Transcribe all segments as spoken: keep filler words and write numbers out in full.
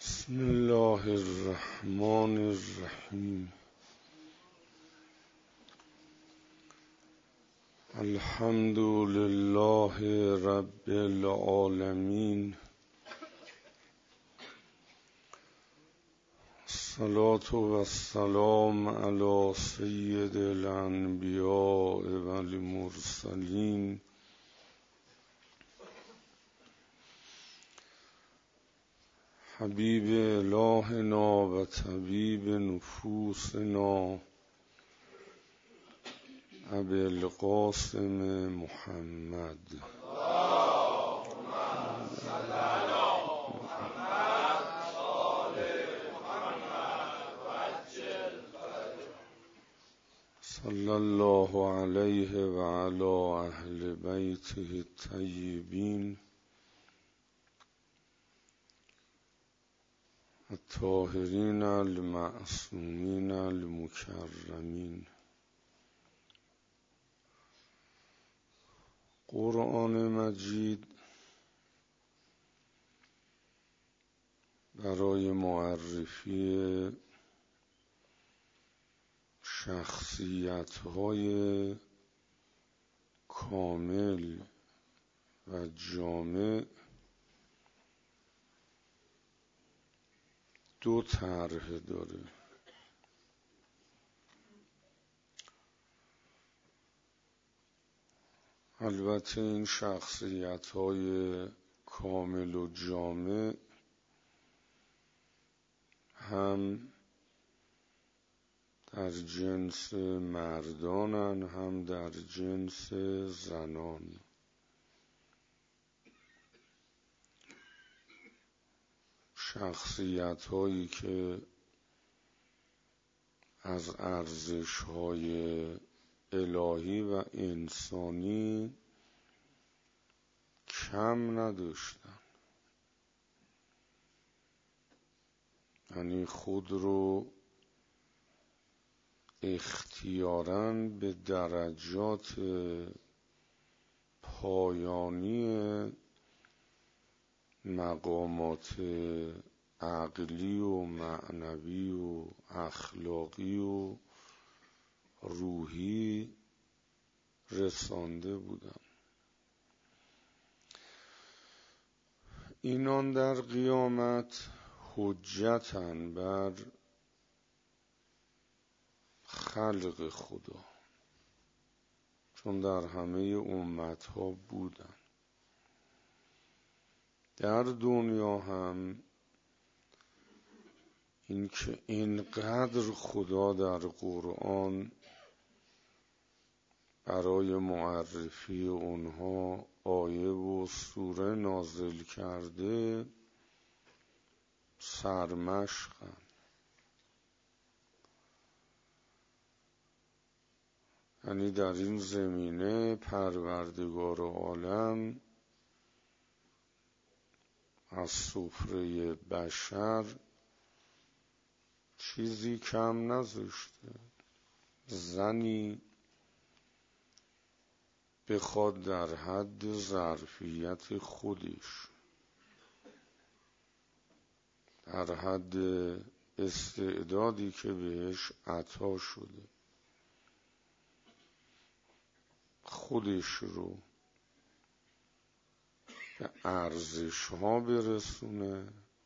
بسم الله الرحمن الرحیم. الحمد لله رب العالمین. الصلاة و السلام علی سید الانبیاء و المرسلین حبیب الهنا و طبیب نفوسنا ابی القاسم محمد. اللهم صل علی محمد آل محمد و عجل فرجه. صلی الله علیه و علی اهل بیته الطیبین الطاهرین المعصومین المکرمین. قرآن مجید برای معرفی شخصیت‌های کامل و جامع دو طرح داره. البته این شخصیت‌های کامل و جامع هم در جنس مردانن هم در جنس زنان. شخصیت هایی که از ارزش های الهی و انسانی کم نداشتن، یعنی خود رو اختیاراً به درجات پایانی مقامات عقلی و معنوی و اخلاقی و روحی رسانده بودن. اینان در قیامت حجتن بر خلق خدا، چون در همه امتها بودن. در دنیا هم این که اینقدر خدا در قرآن برای معرفی اونها آیه و سوره نازل کرده سرمشقن. یعنی در این زمینه پروردگار عالم از سفره بشر چیزی کم نذاشته. زنی بخواد در حد ظرفیت خودش، در حد استعدادی که بهش عطا شده، خودش رو به ارزش ها برسونه،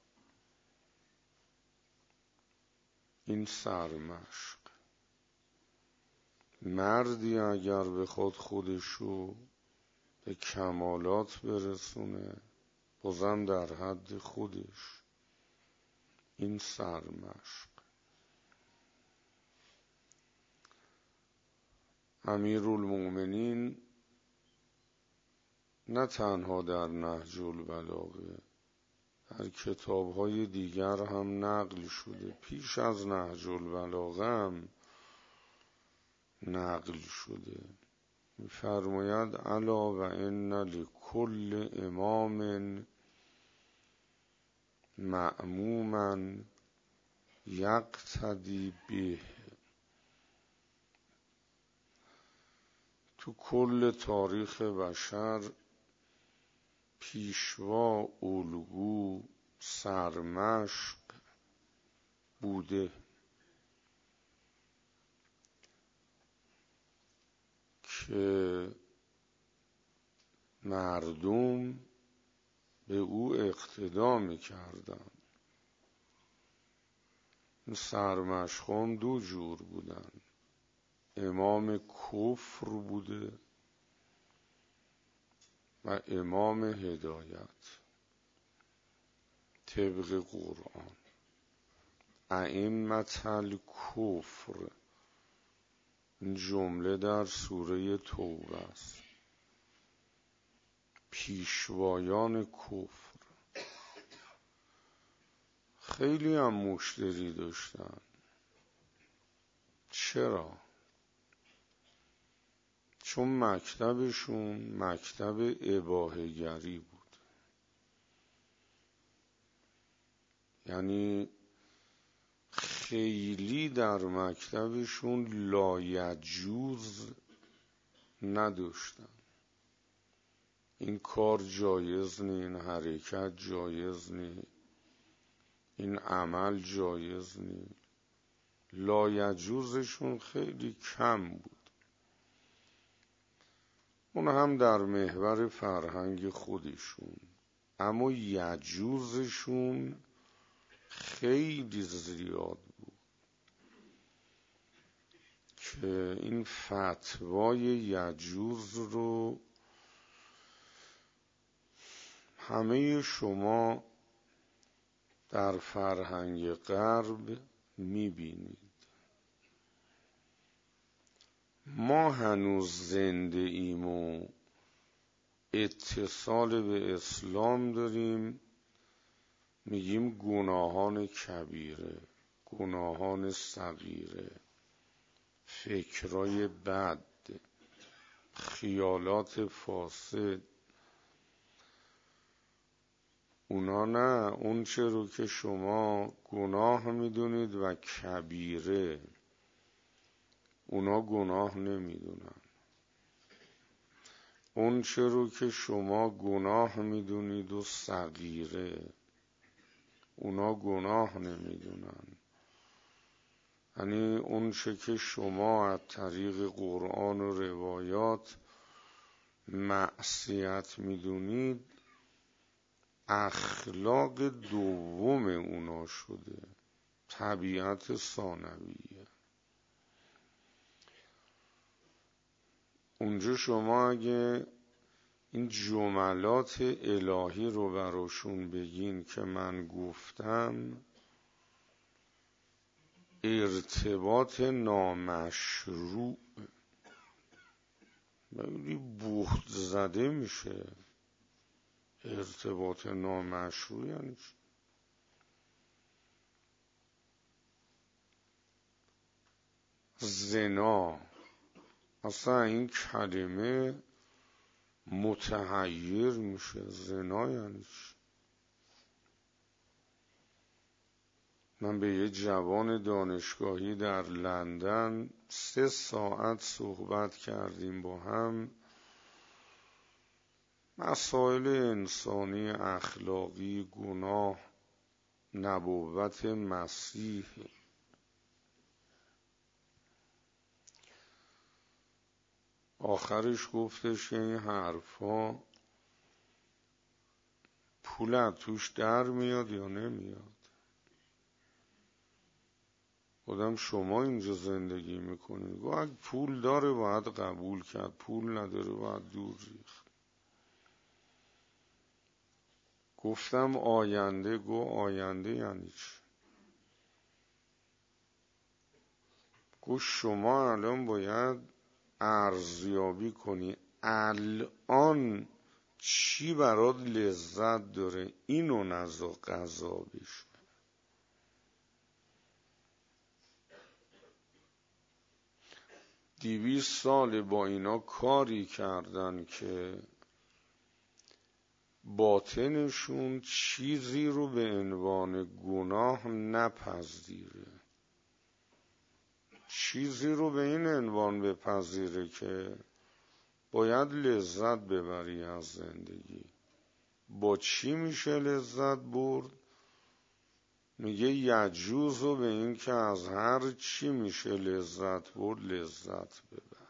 این سرمشق. مردی اگر بخواد خودش رو به کمالات برسونه، بازم در حد خودش، این سرمشق. امیرالمومنین نه تنها در نهج البلاغه، در کتاب‌های دیگر هم نقل شده، پیش از نهج البلاغه هم نقل شده. می‌فرماید الا و ان لکل امام مأموما یقتدی به. تو کل تاریخ بشر پیشوا، الگو، سرمشق بوده که مردم به او اقتدا می‌کردند. سرمشقان دو جور بودن، امام کفر بوده و امام هدایت طبق قرآن. ائمة الکفر، این جمله در سوره توبه است. پیشوایان کفر. خیلی هم مشتری داشتن. چرا؟ چون مکتبشون مکتب اباحه‌گری بود. یعنی خیلی در مکتبشون لایجوز نداشتن. این کار جایز نی، این حرکت جایز نی، این عمل جایز نی. لایجوزشون خیلی کم بود. اون هم در محور فرهنگ خودشون، اما یجوزشون خیلی زیاد بود که این فتوای یجوز رو همه شما در فرهنگ غرب میبینید. ما هنوز زنده ایم و اتصال به اسلام داریم، میگیم گناهان کبیره، گناهان صغیره، فکرای بد، خیالات فاسد. اونا نه، اون چه رو که شما گناه میدونید و کبیره، اونا گناه نمیدونن. اون چه رو که شما گناه میدونید و صغیره، اونا گناه نمیدونن. یعنی اون چه که شما از طریق قرآن و روایات معصیت میدونید، اخلاق دوم اونا شده، طبیعت ثانویه. اونجا شما اگه این جملات الهی رو براشون بگین که من گفتم، ارتباط نامشروع، خیلی بهت زده میشه. ارتباط نامشروع یعنی چی؟ زنا، اصلا این کلمه متحیر میشه. زنا یعنی چی؟ من به یه جوان دانشگاهی در لندن سه ساعت صحبت کردیم با هم، مسائل انسانی، اخلاقی، گناه، نبوت مسیح. آخرش گفتش که این حرفا پول از توش در میاد یا نمیاد. خودم شما اینجا زندگی میکنید، گو اگه پول داره باید قبول کرد، پول نداره باید دور ریخت. گفتم آینده، گو آینده یعنی چی؟ گو شما الان باید ارزیابی کنی الان چی برات لذت داره، اینو نزا قضا بشه. دویست سال با اینا کاری کردن که باطنشون چیزی رو به عنوان گناه نپذیره، چیزی رو به این عنوان بپذیره که باید لذت ببری از زندگی. با چی میشه لذت برد؟ میگه یجوزو به این که از هر چی میشه لذت برد لذت ببر.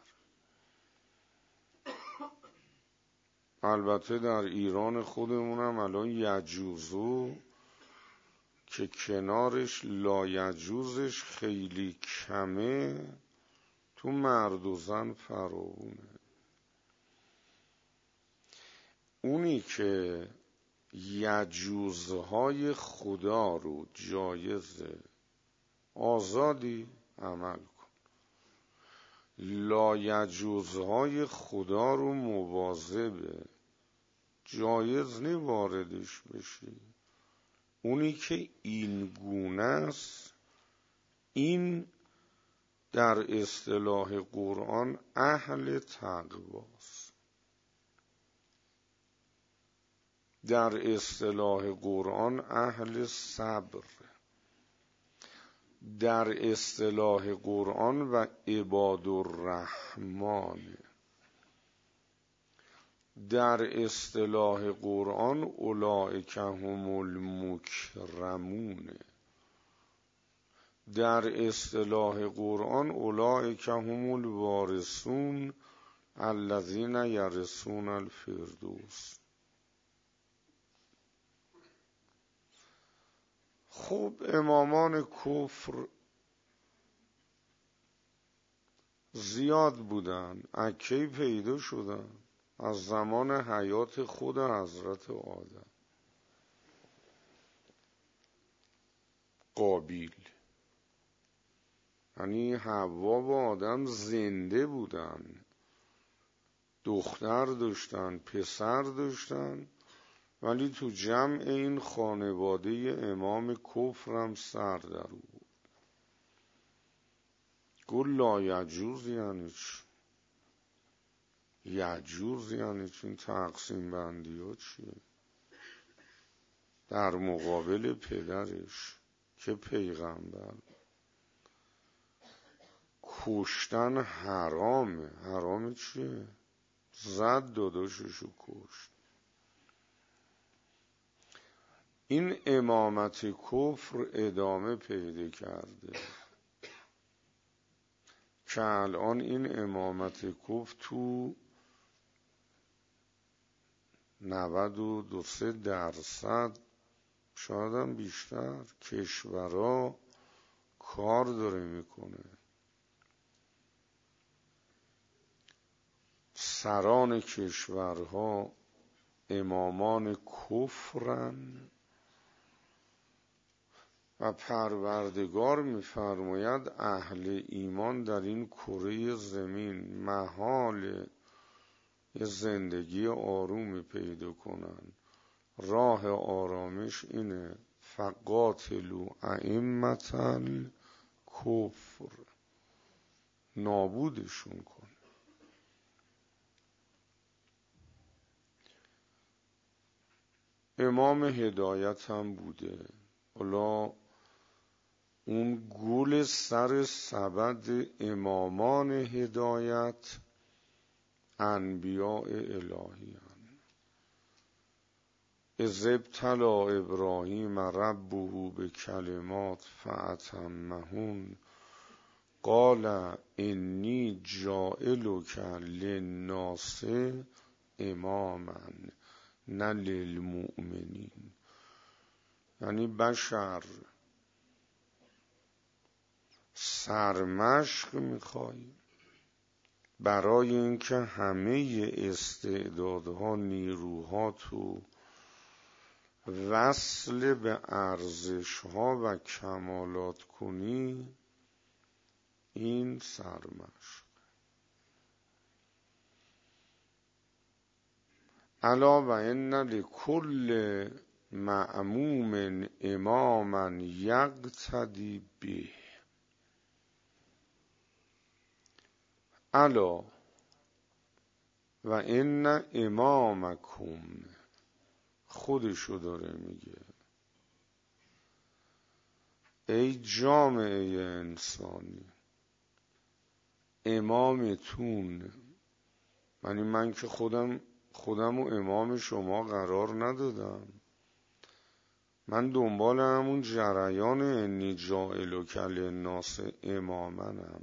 البته در ایران خودمونم الان یجوزو که کنارش لایجوزش خیلی کمه، تو مرد و زن فراوونه. اونی که یجوزهای خدا رو جایزه آزادی عمل کن، لایجوزهای خدا رو مواظبه جایز نی واردش بشی. اونی که این گونه است، این در اصطلاح قرآن اهل تقواست. در اصطلاح قرآن اهل صبر، در اصطلاح قرآن و عباد الرحمن، در اصطلاح قرآن اولئک هم المکرمون، در اصطلاح قرآن اولئک هم الوارثون الذین یرثون الفردوس. خب امامان کفر زیاد بودن. اکی پیدا شدن از زمان حیات خود حضرت آدم. قابیل، یعنی حوا و آدم زنده بودن، دختر داشتن پسر داشتن، ولی تو جمع این خانواده امام کفرم سر در بود. گل لا یجوز یعنی چی؟ یجوز یعنی چی؟ این تقسیم بندی ها چیه؟ در مقابل پدرش که پیغمبر. کشتن حرامه. حرامه چیه؟ زد داداششو کشت. این امامت کفر ادامه پیدا کرده که الان این امامت کفر تو نود و دو سه درصد شاید هم بیشتر کشورها کار داره میکنه. سران کشورها امامان کفرن و پروردگار میفرماید اهل ایمان در این کره زمین محال یه زندگی آرومی پیدا کنن. راه آرامش اینه فقاتلوا ائمة الکفر، نابودشون کن. امام هدایت هم بوده. حالا اون گل سر سبد امامان هدایت انبیاء الهی هن. اذ ابتلی ابراهیم ربه بکلمات فاتمهن قال انی جاعلک للناس اماما نه للمؤمنین. یعنی بشر سرمشق میخوای برای اینکه همه استعدادها نیروها تو وصل به ارزشها و کمالات کنی، این سرمشق. الا و ان لکل معموم اماما یقتدی به. الا و ان امامکم، خودشو داره میگه، ای جامعه انسانی، امامتون، یعنی من که خودم خودم و امام شما قرار ندادم. من دنبال همون جریان انی جاعلک للناس امامنم.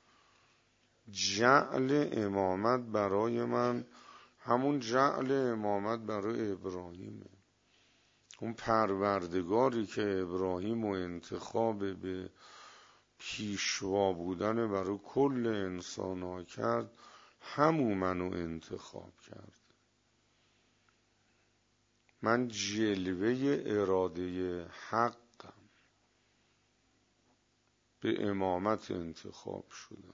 جعل امامت برای من همون جعل امامت برای ابراهیمه. اون پروردگاری که ابراهیم و انتخاب به پیشوا بودن برای کل انسان ها کرد، همون منو انتخاب کرد. من جلوه اراده حقم، به امامت انتخاب شدم.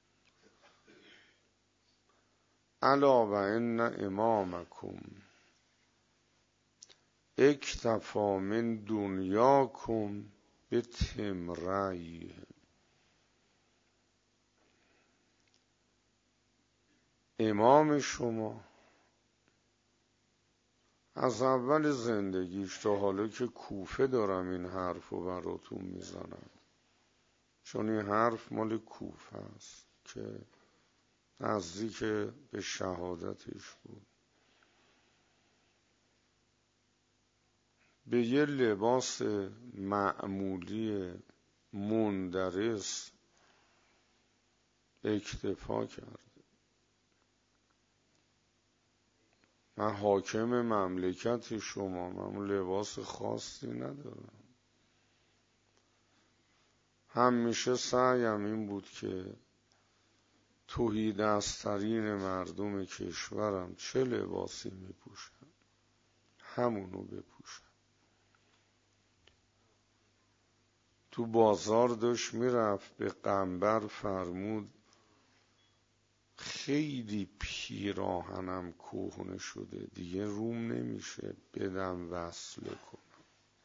الا و ان امامکم اکتفی من دنیاکم به تمرعی. امام شما از اول زندگیش تا حالا که کوفه دارم این حرف رو براتون میزنم، چون این حرف مال کوفه است که نزدیک به شهادتش بود، به یه لباس معمولی مندرس اکتفا کرد. من حاکم مملکت شما، من لباس خاصی ندارم. همیشه سعیم این بود که تهیدست‌ترین مردم کشورم چه لباسی میپوشن همونو بپوشن. تو بازار داشت میرفت، به قنبر فرمود خیلی پیراهنم کهنه شده دیگه روم نمیشه بدم وصله کنم،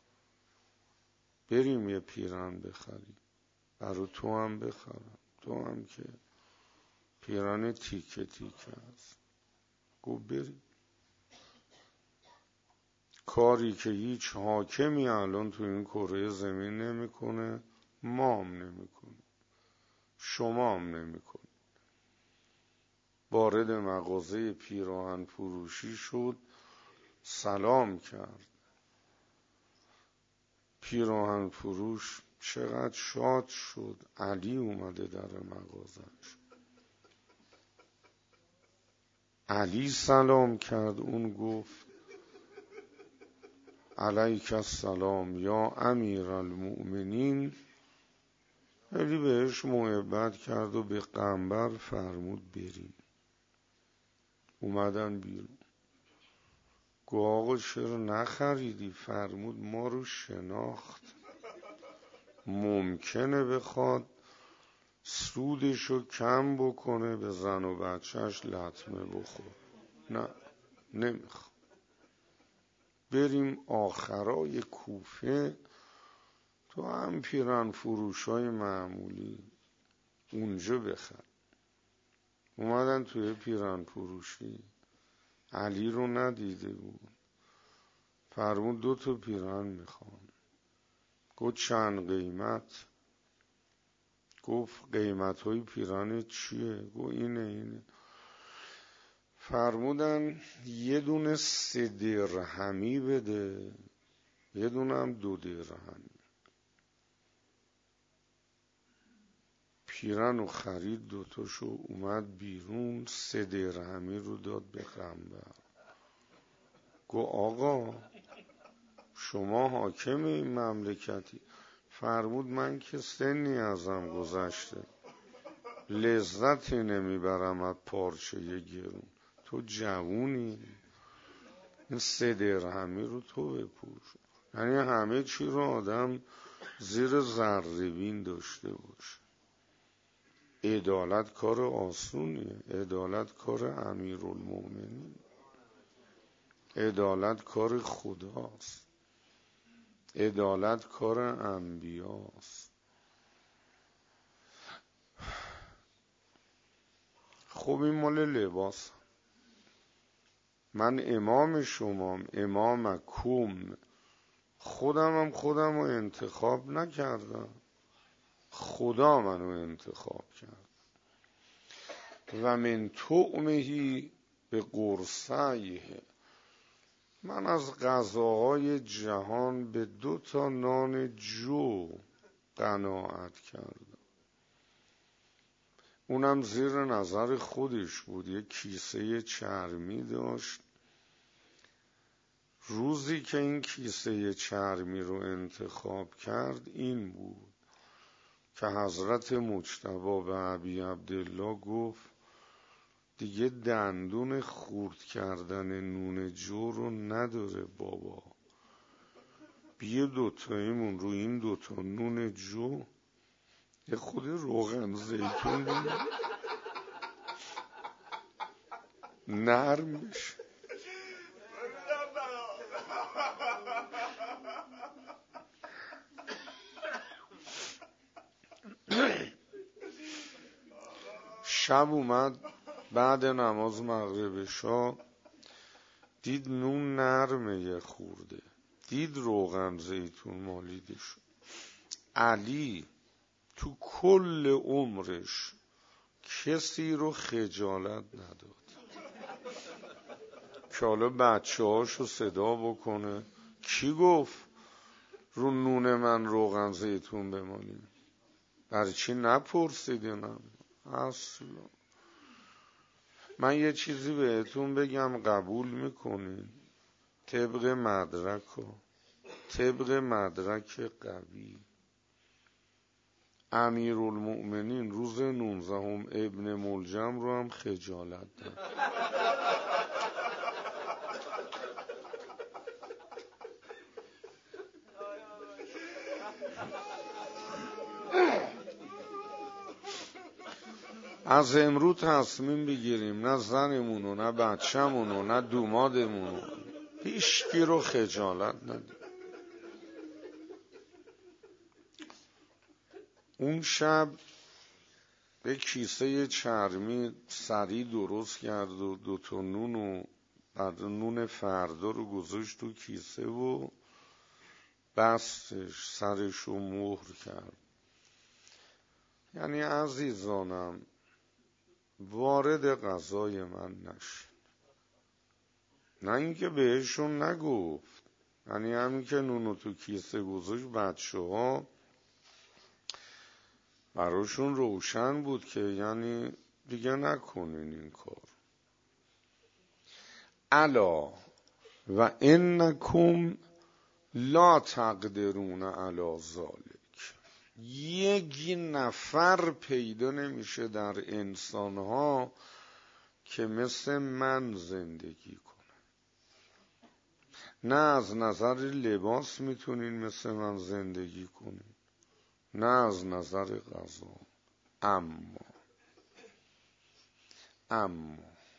بریم یه پیراهن بخریم. برای تو هم بخرم، تو هم که پیراهن تیکه تیکه هست. گفت بریم. کاری که هیچ حاکمی الان تو این کره زمین نمیکنه، ما هم نمیکنه، شما هم نمیکنه. وارد مغازه پیراهن فروشی شد، سلام کرد. پیراهن فروش چقدر شاد شد، علی اومده در مغازش. علی سلام کرد، اون گفت علیک السلام یا امیر المؤمنین. علی بهش محبت کرد و به قنبر فرمود بریم. اومدن بیرون. گفت آقا چرا نخریدی؟ فرمود ما رو شناخت، ممکنه بخواد سودشو کم بکنه به زن و بچهش لطمه بخور. نه نمیخوام. بریم آخرای کوفه تو هم پیرن فروشای معمولی اونجا بخر. اومدن توی پیرن فروشی، علی رو ندیده بود. فرمود دو تا پیرن میخوام. گفت چند قیمت؟ گفت قیمت های پیرن چیه؟ گفت اینه اینه. فرمودن یه دونه سه درهمی بده، یه دونه هم دو درهمی. پیرن رو خرید، دوتاشو، اومد بیرون، سه درهمی رو داد به قنبر. گفت آقا شما حاکم این مملکتی؟ فرمود من که سنی ازم گذشته، لذتی نمیبرم از پارچه گرون، تو جوونی، این سه درهمی رو تو بپوش. یعنی همه چی رو آدم زیر ذره‌بین داشته باشه. عدالت کار آسونیه، عدالت کار امیرالمومنین، عدالت کار خداست، عدالت کار انبیاست. خب این مال لباس. من امام شمام، امامکم. خودم هم خودم رو انتخاب نکردم، خدا منو انتخاب کرد. و من طعمهی به قرصیه. من از غذاهای جهان به دو تا نان جو قناعت کردم. اونم زیر نظر خودش بود. یک کیسه چرمی داشت. روزی که این کیسه چرمی رو انتخاب کرد این بود که حضرت مجتبی به ابی عبدالله گفت دیگه دندون خورد کردن نون جو رو نداره بابا، بیا دوتاییمون رو این دوتا نون جو یه خود روغن زیتون بیم نرم میشه. شب اومد بعد نماز مغرب شا، دید نون نرمه یه خورده، دید روغن زیتون مالیده شد. علی تو کل عمرش کسی رو خجالت نداد که حالا بچه هاشو صدا بکنه کی گفت رو نون من روغن زیتون بمالیم؟ برای چی نپرسیدینم؟ اصلا من یه چیزی بهتون بگم قبول میکنین؟ طبق مدرک ها، طبق مدرک قوی، امیرالمؤمنین روز نوزدهم ابن ملجم رو هم خجالت داد. از امروز تصمیم بگیریم نه زنمونو نه بچه‌مونو نه دومادمونو هیچکی رو خجالت ندیم. اون شب به کیسه چرمی سری درست کرد و دوتا نون و بعد نون فردا رو گذاشت تو کیسه و بستش، سرش رو مهر کرد. یعنی عزیزانم وارد غذای من نشین. نه اینکه بهشون نگفت، یعنی همین که نونو تو کیسه گذاشت بچه ها براشون روشن بود که یعنی دیگه نکنین این کار. الا و انکم لا تقدرون علی ذلک. یک نفر پیدا نمیشه در انسانها که مثل من زندگی کنه. نه از نظر لباس میتونین مثل من زندگی کنین، نه از نظر غذا. اما اما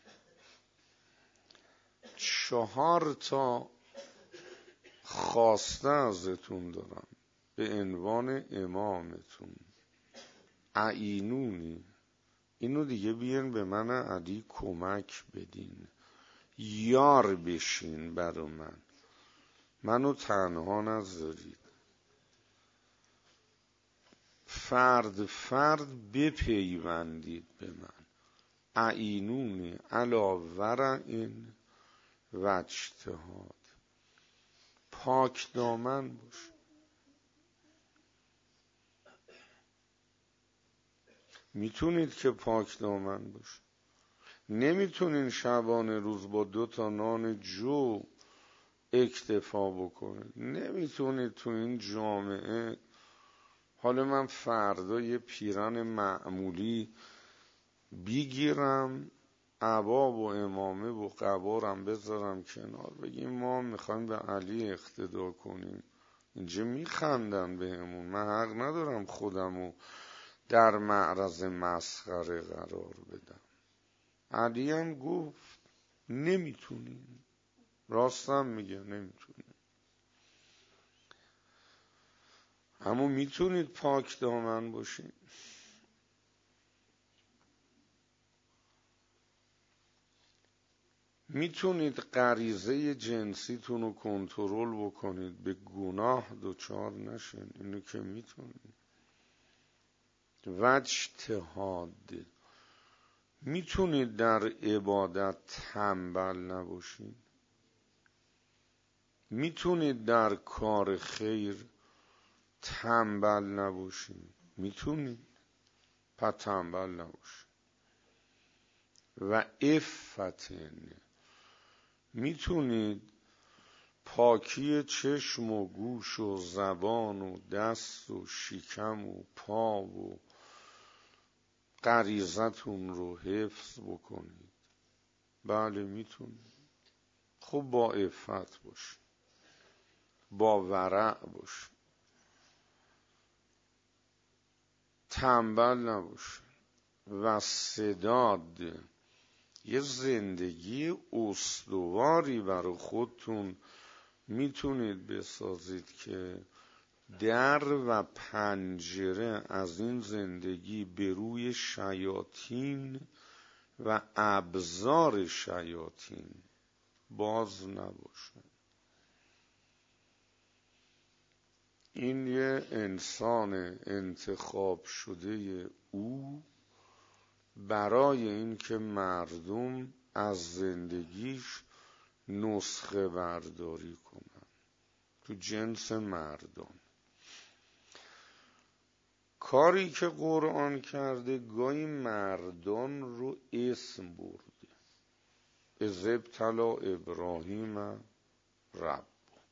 چهار تا خواسته ازتون دارم به عنوان امامتون. اعینونی، اینو دیگه بیان به من علی کمک بدین، یار بشین برا من، منو تنها نذارید، فرد فرد بپیوندید به من. اعینونی علا ورعین و اجتهاد. پاک دامن باش. میتونید که پاک دامن باش. نمیتونین شبانه روز با دو تا نان جو اکتفا بکنید. نمیتونید تو این جامعه حالا من فردا یه پیرن معمولی بیگیرم، عبا و امامه و قبارم بذارم کنار، بگیم ما میخوایم به علی اقتدا کنیم. اینجا میخندن بهمون. من حق ندارم خودمو در معرض مسخره قرار بدم. علی هم گفت نمیتونیم. راستم میگه نمیتونیم. اما میتونید پاک دامن باشید. میتونید غریزه جنسیتون رو کنترل بکنید، به گناه دچار نشین. اینو که میتونید. و اجتهاد، میتونید در عبادت تنبل نباشید. میتونید در کار خیر تنبل نباشید؟ میتونید، پس تنبل نباشید. و عفتن، میتونید پاکی چشم و گوش و زبان و دست و شکم و پا و غریزتون رو حفظ بکنید؟ بله میتونید. خب با عفت باشید، با ورع باشید، تنبل نباشید. و سداد، یه زندگی استواری برای خودتون میتونید بسازید که در و پنجره از این زندگی به روی شیاطین و ابزار شیاطین باز نباشه. این یه انسان انتخاب شده او برای این که مردم از زندگیش نسخه برداری کنن تو جنس مردم. کاری که قرآن کرده گاهی مردان رو اسم برده. اذ ابتلی ابراهیم رب.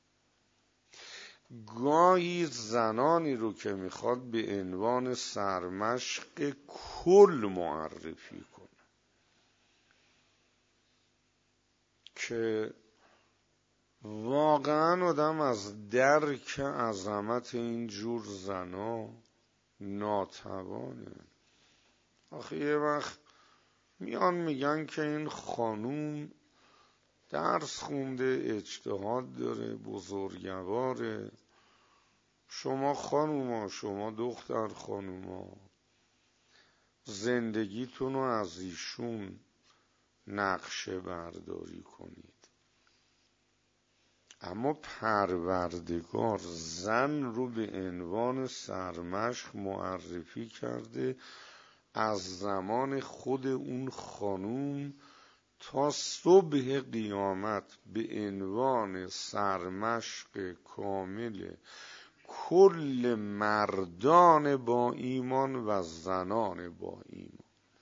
گاهی زنانی رو که میخواد به عنوان سرمشق کل معرفی کنه که واقعا آدم از درک عظمت این جور زنا ناتوانه. آخه یه وقت میان میگن که این خانوم درس خونده، اجتهاد داره، بزرگواره. شما خانوما، شما دختر خانوما، زندگیتون رو از ایشون نقشه برداری کنید. اما پروردگار زن رو به عنوان سرمشق معرفی کرده از زمان خود اون خانوم تا صبح قیامت به عنوان سرمشق کامل کل مردان با ایمان و زنان با ایمان.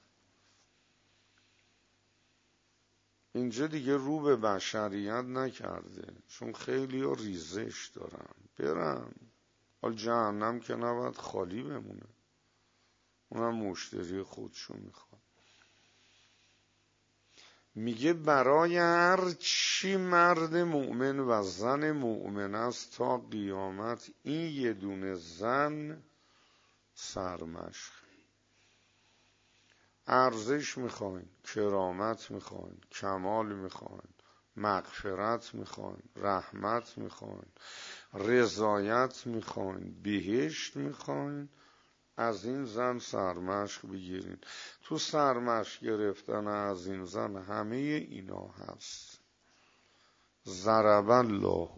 اینجا دیگه رو به بشریت نکرده، چون خیلی ها ریزش دارن برن حال جهنم که نباید خالی بمونه، اونم مشتری خودشو میخواد. میگه برای هر چی مرد مؤمن و زن مؤمن است تا قیامت این یه دونه زن سرمشق. ارزش میخواین، کرامت میخواین، کمال میخواین، مغفرت میخواین، رحمت میخواین، رضایت میخواین، بهشت میخواین، از این زن سرمشق بگیرین. تو سرمشق گرفتن از این زن همه اینا هست. ضرب الله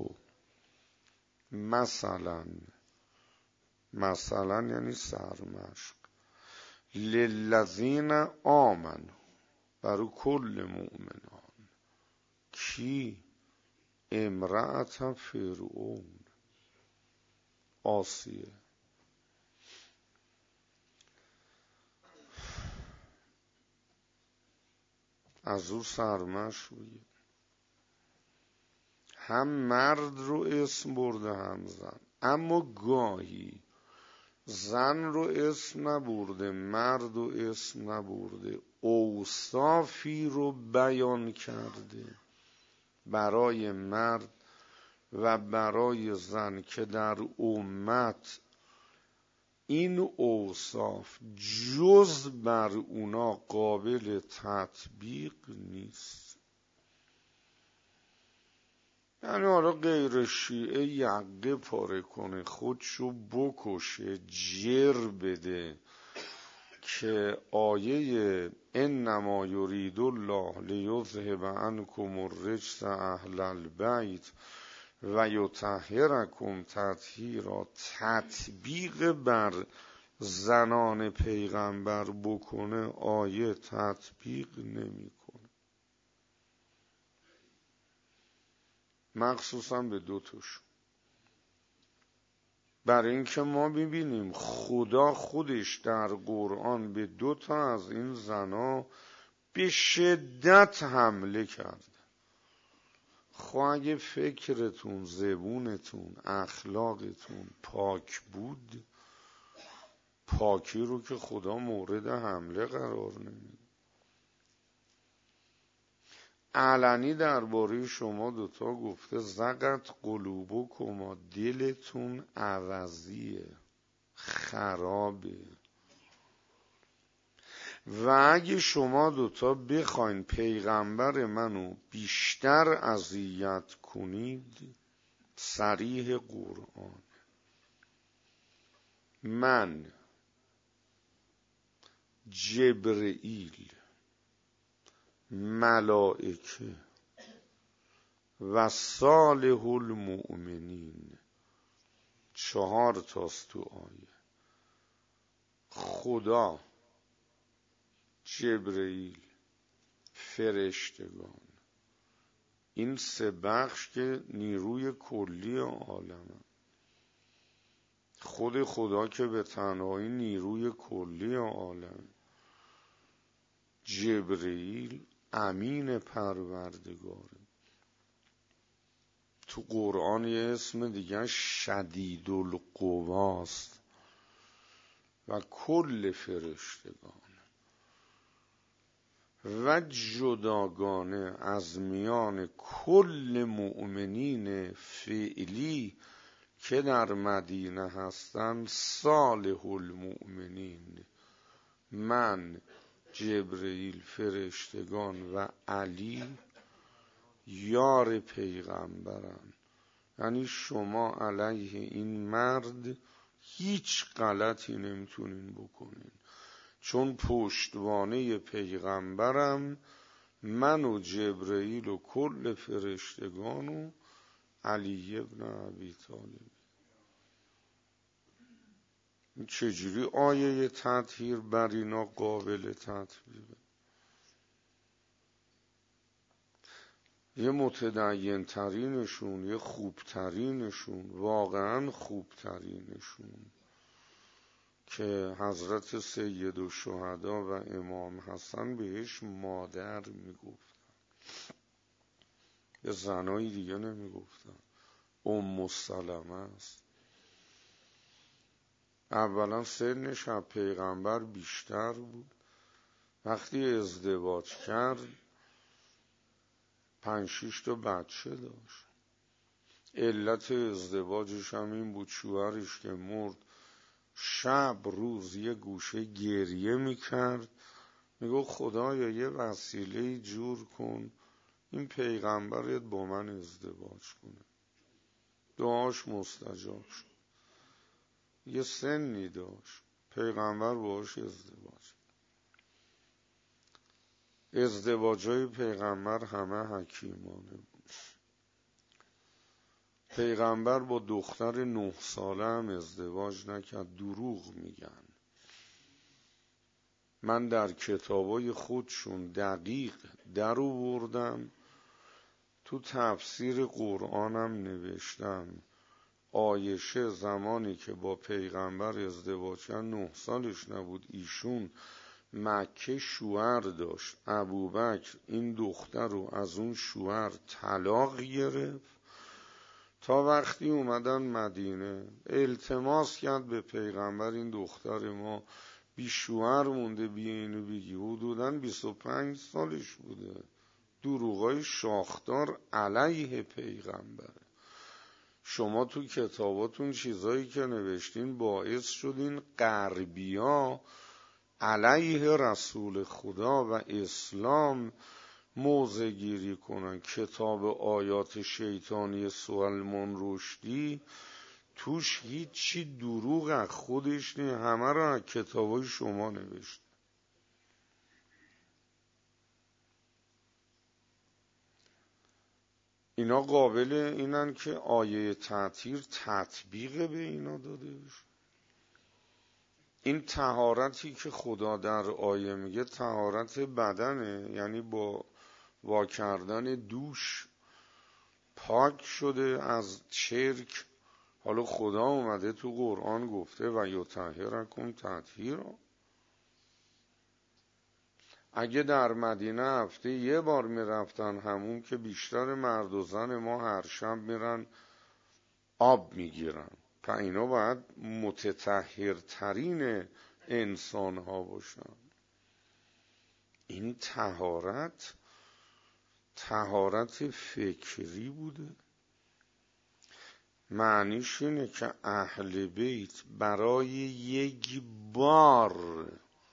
مثلا، مثلا یعنی سرمشق، للذین آمنوا، برای کل مؤمنان. کی؟ امرأة فرعون، آسیه. از او سرمشق بگیر. هم مرد رو اسم برده هم زن، اما گاهی زن رو اسم نبرده، مرد رو اسم نبرده، اوصافی رو بیان کرده برای مرد و برای زن که در امت این اوصاف جز بر اونا قابل تطبیق نیست. یعنی حالا غیر شیعه یقه پاره کنه، خودشو بکشه، جر بده که آیه انما یرید الله لیذهب عنکم الرجس اهل البیت و یطهرکم تطهیرا تطبیق بر زنان پیغمبر بکنه، آیه تطبیق نمیکنه. مخصوصا به دو تاشون. برای اینکه ما ببینیم خدا خودش در قرآن به دو تا از این زنا به شدت حمله کرد. خب اگه فکرتون، زبونتون، اخلاقتون پاک بود، پاکی رو که خدا مورد حمله قرار نمیده. علنی درباره شما دوتا گفته زقت قلوبکما، دلتون عوضیه، خرابه. و اگه شما دوتا بخواین پیغمبر منو بیشتر اذیت کنید، صریح قرآن، من جبرئیل، ملائکه و صالح المؤمنین، چهار تاست تو آیه، خدا، جبرئیل، فرشتگان، این سه بخش که نیروی کلی عالمه. خود خدا که به تنهایی نیروی کلی عالمه. جبرئیل امین پروردگاره. تو قرآن یه اسم دیگه شدید القواست و کل فرشتگان و جداگانه از میان کل مؤمنین فعلی که در مدینه هستن، صالح المؤمنین، من، جبرئیل، فرشتگان و علی یار پیغمبرن. یعنی شما علیه این مرد هیچ غلطی نمیتونین بکنین، چون پشتوانه پیغمبرم من و جبرئیل و کل فرشتگان و علی ابن ابی طالب. چجوری آیه تطهیر بر اینا قابل تطبیقه؟ یه متدین ترینشون، یه خوبترینشون، واقعا خوبترینشون که حضرت سید الشهدا و امام حسن بهش مادر میگفتن، به زنای دیگه نمیگفتن، ام سلمه است. اولا سنش از پیغمبر بیشتر بود. وقتی ازدواج کرد پنج شیش تا بچه داشت. علت ازدواجش هم این بود شوهرش که مرد شب روز یه گوشه گریه میکرد، میگو خدایا یه وسیله جور کن این پیغمبرت با من ازدواج کنه. دعاش مستجاب شد. یه سنی داشت، پیغمبر باهاش ازدواج. ازدواجای پیغمبر همه حکیمانه بود. پیغمبر با دختر نه ساله هم ازدواج نکرد. دروغ میگن. من در کتابای خودشون دقیق در آوردم، تو تفسیر قرآنم نوشتم عایشه زمانی که با پیغمبر ازدواج کرد نه سالش نبود. ایشون مکه شوهر داشت. ابوبکر این دختر رو از اون شوهر طلاق گرفت تا وقتی اومدن مدینه التماس کرد به پیغمبر این دختر ما بی شوهر مونده، بی اینو بگی. حدوداً بیست و پنج سالش بوده. دروغای شاخدار علیه پیغمبره. شما تو کتاباتون چیزایی که نوشتین باعث شدین غربیا علیه رسول خدا و اسلام موضع گیری کنن. کتاب آیات شیطانی سلمان رشدی توش هیچی دروغ از خودش نی، همه رو از کتابای شما نوشت. اینا قابل اینن که آیه تطهیر تطبیق به اینا داده بشه. این طهارتی که خدا در آیه میگه طهارت بدنه، یعنی با وا کردن دوش پاک شده از چرک. حالا خدا اومده تو قرآن گفته و یطهرکم تطهیرا. اگه در مدینه هفته یه بار میرفتن همون، که بیشتر مرد و زن ما هر شب میرن آب میگیرن، پس اینا باید متطهرترین انسان ها باشن. این طهارت طهارت فکری بوده. معنیش اینه که اهل بیت برای یک بار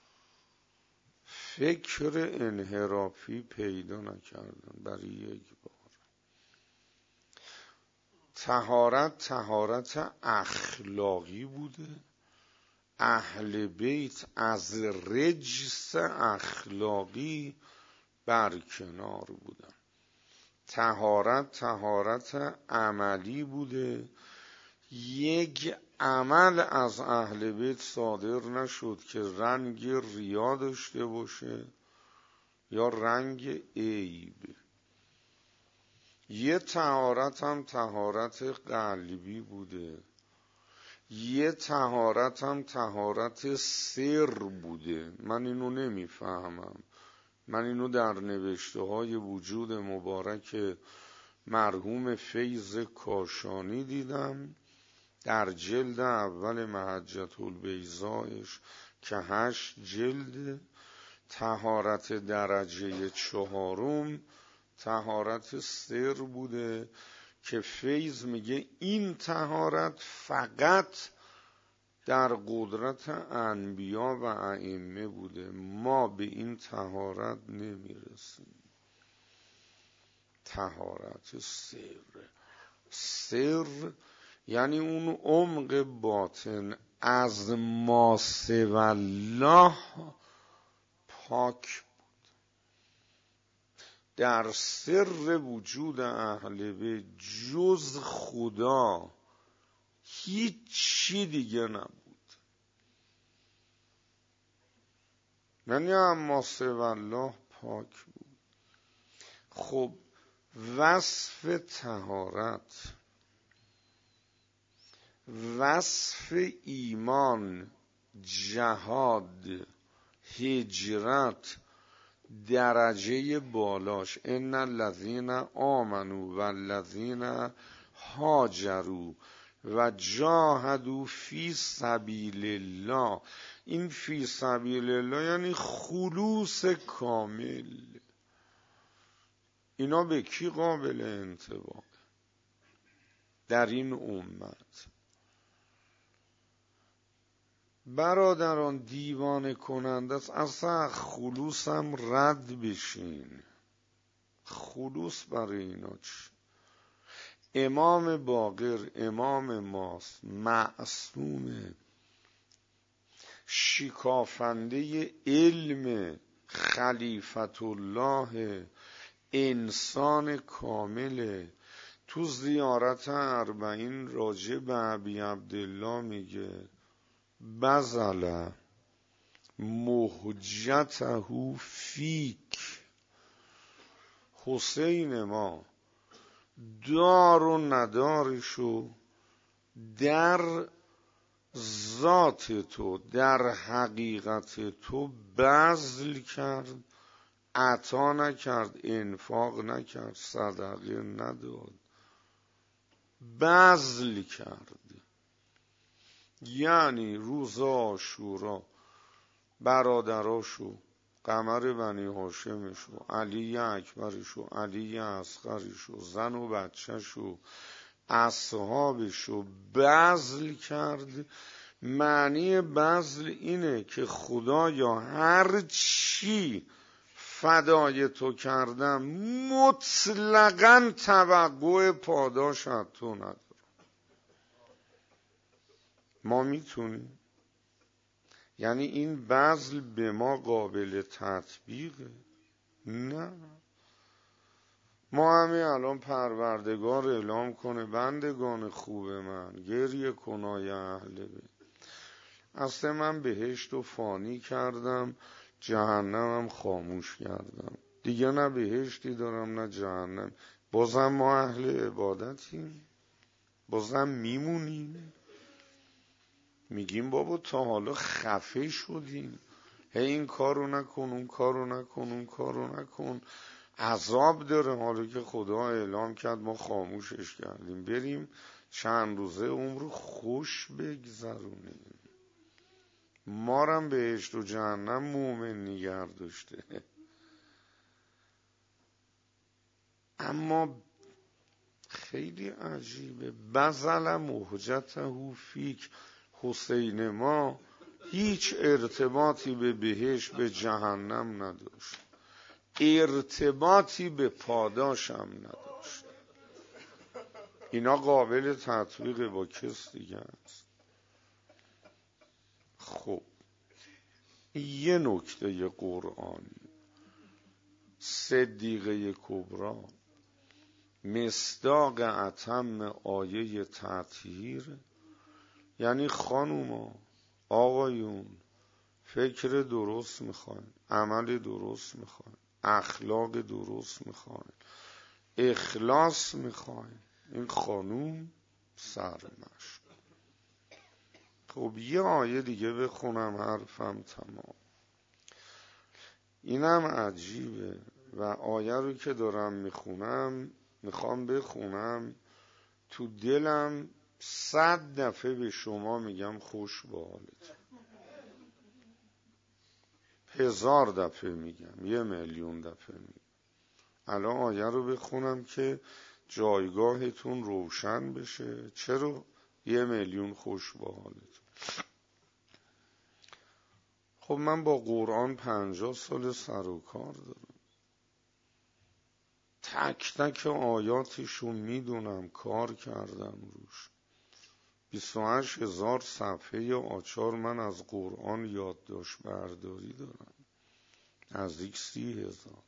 فکر انحرافی پیدا نکردن، برای یک بار. طهارت طهارت اخلاقی بوده. اهل بیت از رجس اخلاقی برکنار بودن. طهارت طهارت عملی بوده. یک عمل از اهل بیت صادر نشد که رنگ ریا داشته باشه یا رنگ عیب. یه طهارت هم طهارت قلبی بوده. یه طهارت هم طهارت سر بوده. من اینو نمیفهمم. من اینو در نوشته های وجود مبارک مرحوم فیض کاشانی دیدم، در جلد اول محجة البیضایش که هشت جلد. طهارت درجه چهارم طهارت سر بوده که فیض میگه این طهارت فقط در قدرت انبیا و ائمه بوده، ما به این طهارت نمیرسیم. طهارت سر، سر یعنی اون عمق باطن از ما سوی الله پاک بود. در سر وجود اهل بیت جز خدا هیچی دیگه نبود. یعنی اما سوی الله پاک بود. خب وصف طهارت، وصف ایمان، جهاد، هجرت، درجه بالاش ان الذین آمنوا والذین هاجروا و جاهدوا فی سبیل الله. این فی سبیل الله یعنی خلوص کامل. اینا به کی قابل انطباق؟ در این امت. برادران دیوانه کننده است. اصلا خلوص هم رد بشین. خلوص برای اینا چی؟ امام باقر امام ماست، معصومه، شکافنده علم، خلیفت الله، انسان کامله. تو زیارت اربعین راجع به ابی عبدالله میگه بذل مهجته فیک. حسین ما دار و ندارشو در ذات تو، در حقیقت تو بذل کرد، عطا نکرد، انفاق نکرد، صدقه نداد، بذل کرد. یعنی روز عاشورا برادراشو، قمر بنی هاشمشو، علی اکبرشو، علی اصغرشو، زن و بچهشو، اصحابشو بذل کرد. معنی بذل اینه که خدایا هر چی فدای تو کردم مطلقاً توقع پاداش از تو ندارم. ما میتونیم؟ یعنی این بذل به ما قابل تطبیقه؟ نه. ما همین الان پروردگار اعلام کنه بندگان خوب من گریه کنای اهل بیت، اصلا من بهشت و فانی کردم، جهنمم خاموش کردم، دیگه نه بهشتی دارم نه جهنم، بازم ما اهل عبادتیم، بازم میمونیم، میگیم بابا تا حالا خفه شدیم، هی این کارو نکن، اون کارو نکن، اون کارو نکن، عذاب داره. حالا که خدا اعلام کرد ما خاموشش کردیم، بریم چند روزه عمر رو خوش بگذرونیم. ما رم بهشت و جهنم مومن نگه داشته. اما خیلی عجیبه، بذل مهجته فیک، حسین ما هیچ ارتباطی به بهشت به جهنم نداشت، ارتباطی به پاداشم نداشت. اینا قابل تطبیق با کس دیگه است. خب یه نکته قرآنی، صدیقه کبرا مصداق اتم آیه تطهیر، یعنی خانوما آقایون فکر درست میخواین، عمل درست میخواین، اخلاق درست میخواین، اخلاص میخواین، این خانوم سرمشق. خب یه آیه دیگه بخونم حرفم تمام. اینم عجیبه و آیه رو که دارم میخونم میخوام بخونم تو دلم صد دفعه به شما میگم خوش به حالت، هزار دفعه میگم، یه میلیون دفعه میگم. الان آیه رو بخونم که جایگاهتون روشن بشه. چرا یه میلیون خوش به حالت؟ خب من با قرآن پنجاه سال سر و کار دارم، تک تک آیاتشو میدونم، کار کردم روش. بیست و هشت هزار صفحه آچار من از قرآن یادداشت برداری دارم، نزدیک سی هزار.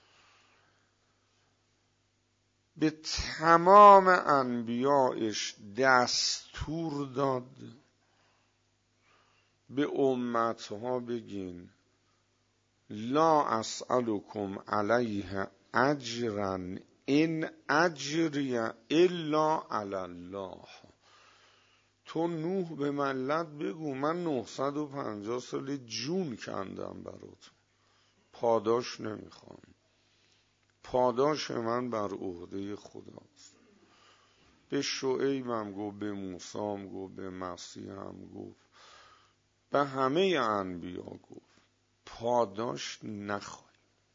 به تمام انبیایش دستور داد به امتها بگین لا اسألکم علیه اجرا ان اجری الا علی الله. تو نوح به ملت بگو من نهصد و پنجاه سال جون کندم برات، پاداش نمیخوام، پاداش من بر عهده خداست. به شعیبم گفت، به موسیم گفت، به مسیح هم گفت، به همه انبیا گفت پاداش نخوای.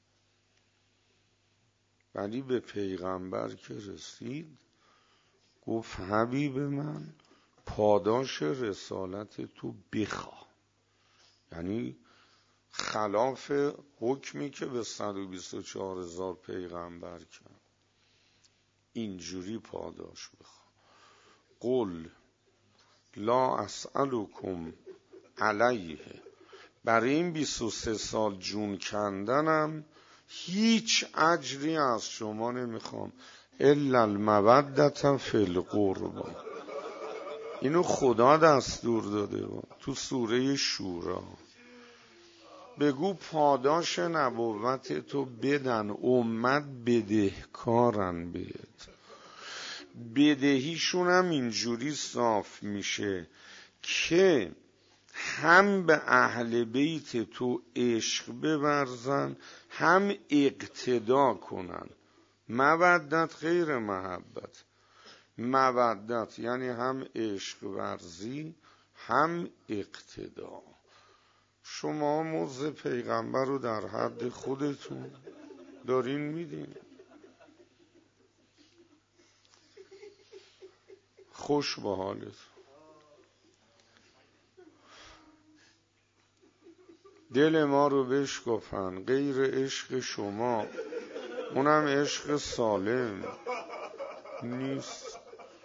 ولی به پیغمبر که رسید گفت حبیب من پاداش رسالت تو بخواه، یعنی خلاف حکمی که به صد و بیست و چهار هزار پیغمبر کرد، اینجوری پاداش بخواه. قل لا اسألکم علیه، برای این بیست و سه سال جون کندنم هیچ اجری از شما نمیخوام الا المودة فی القربى. اینو خدا دستور داده با. تو سوره شورا بگو پاداش نبوت تو بدن، امت بدهکارن بهت، بدهیشون هم اینجوری صاف میشه که هم به اهل بیت تو عشق بورزن هم اقتدا کنن. مودت غیر محبت، مودت یعنی هم عشق ورزی هم اقتدا. شما موضع پیغمبر رو در حد خودتون دارین میدین. خوش به حالت. دل ما رو بشکفن، غیر عشق شما، اونم عشق سالم نیست.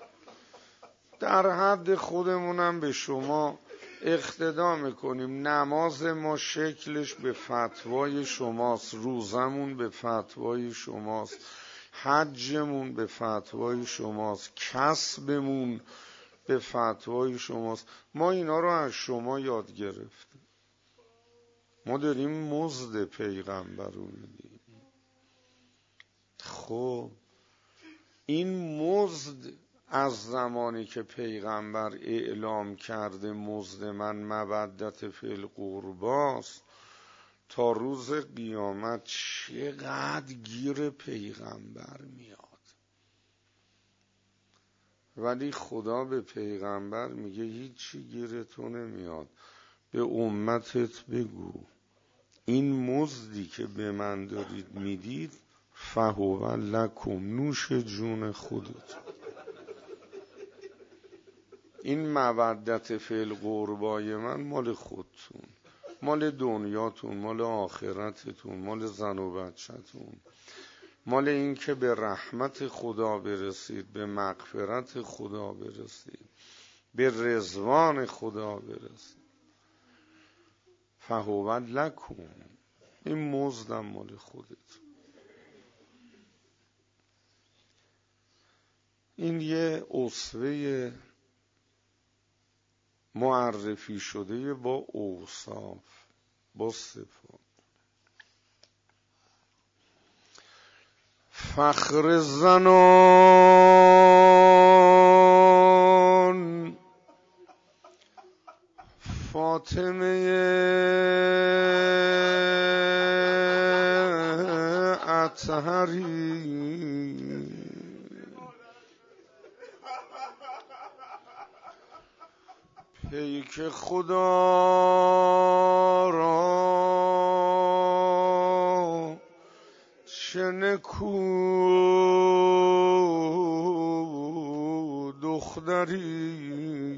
در حد خودمونم به شما اقتدا میکنیم. نماز ما شکلش به فتوای شماست، روزمون به فتوای شماست، حجمون به فتوای شماست، کسبمون به فتوای شماست. ما اینا رو از شما یاد گرفتیم. ما داریم مزد پیغمبر رو میدیم. خب این مزد از زمانی که پیغمبر اعلام کرده مزد من مودت فی القرباست تا روز قیامت چقدر گیر پیغمبر میاد. ولی خدا به پیغمبر میگه هیچی گیرتو نمیاد، به امتت بگو این مزدی که به من دارید میدید فهو لکم، نوش جون خودت. این مودت فی القربای من مال خودتون، مال دنیاتون، مال آخرتتون، مال زن و بچه‌تون، مال این که به رحمت خدا برسید، به مغفرت خدا برسید، به رضوان خدا برسید. فهو لکم، این مزدم مال خودت. این یه اسوه معرفی شده با اوصاف، با صفات. فخر زنان فاطمه اطهری، پیک خدا را چه نکو دختری،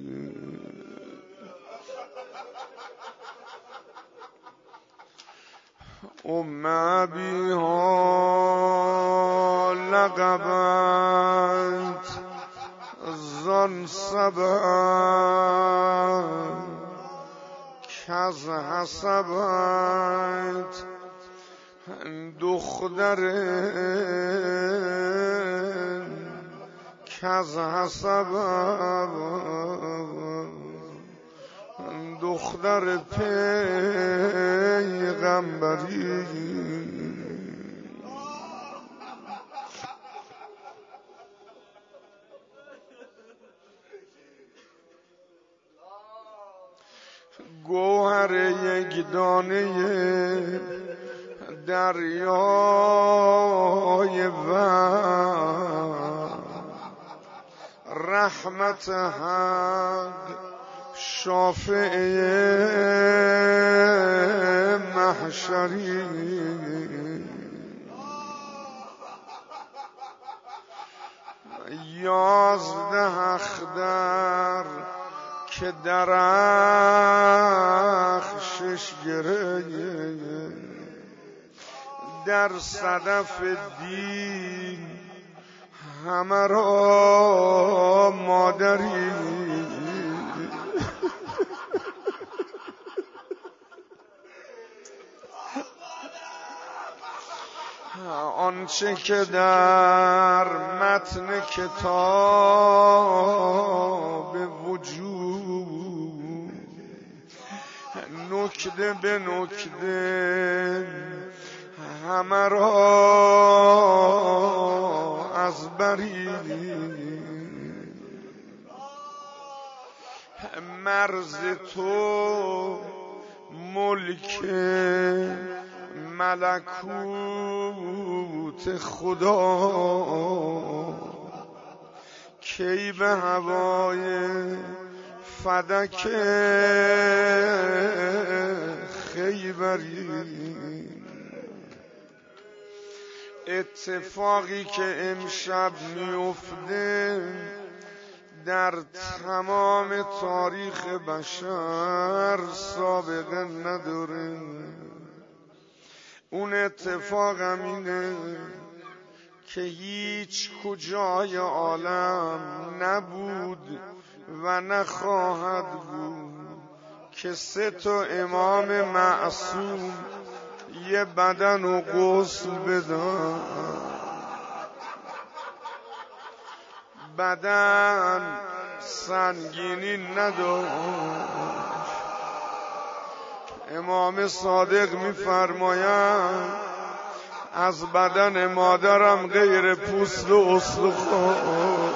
ام ابیها لقبت زان سبت کز حسبت دختر کز حسبت دختر پیغمبری. گوهر یک دانه دریای وحی، رحمت حق شافع محشری، یازده اختر که درخشش گره در صدف دین همه را مادری. آنچه که در متن کتاب وجود نکته به نکته همه را از بری، مرز تو ملک ملکوت خدا، کی به هوای فدک خیبری. اتفاقی که امشب میفته در تمام تاریخ بشر سابقه نداره. اون اتفاق اینه که هیچ کجای عالم نبود و نخواهد بود که سه تا امام معصوم یه بدن و غسل بدن. بدن سنگینی نداشت. امام صادق می‌فرمایند از بدن مادرم غیر پوست و استخوان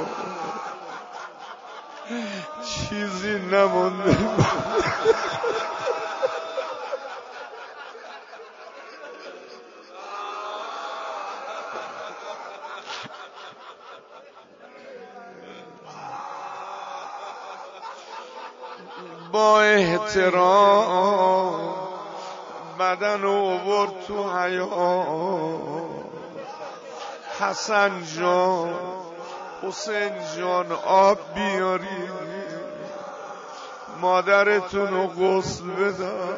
چیزی نمونده. با احترام بدن رو آورد تو حیاط. حسن جان حسین جان آب بیاری مادرتون رو غسل بدن.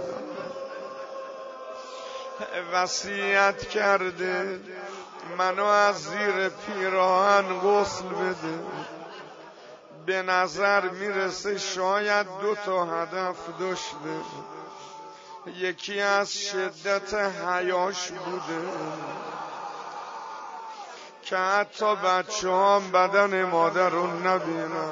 وصیت کرده منو از زیر پیراهن غسل بده. به نظر میرسه شاید دو تا هدف داشته. یکی از شدت حیاش بوده که حتی بچه هم بدن مادر رو نبینن.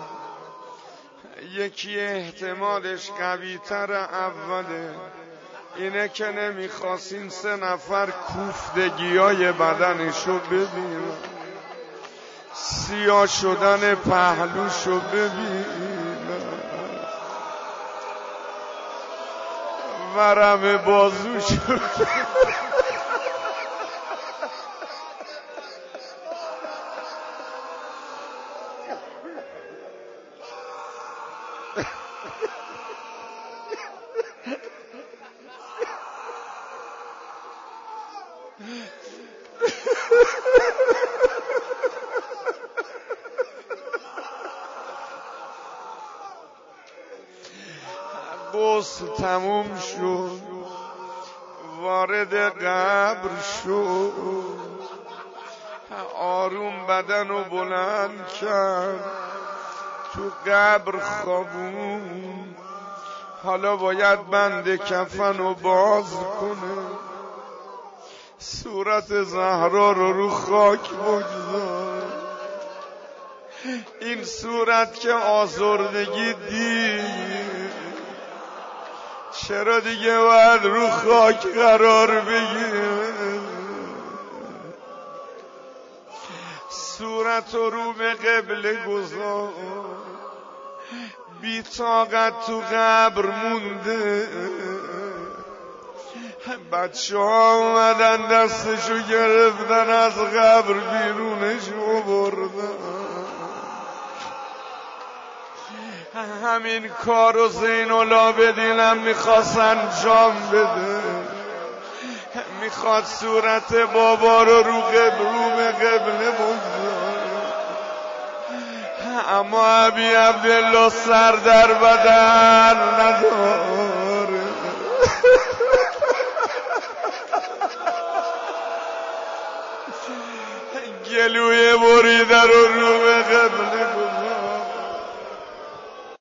یکی احتمالش قوی تر اوله، اینه که نمیخواست این سه نفر کوفتگی های بدنشو ببینن، سیاه شدن پهلوشو ببینن، ورم بازوشو غسل تموم شد، وارد قبر شد، آروم بدن رو بلند کرد، تو قبر خوابون. حالا باید بند کفن رو باز کنه، صورت زهرا رو رو خاک بگذار. این صورت که آزردگی دید چرا دیگه باید رو خاک قرار بگیره؟ صورت رو به قبله گذار، بی طاقت تو قبر مونده. بچه ها اومدن دستشو گرفتن از قبر بیرونش بردن. همین کارو زین العابدینم میخواست انجام بده، میخواد صورت بابا رو رو قبر به قبله بگذاره، اما ابی عبدالله سر در بدن نداره. گلوی بریده رو رو به قبله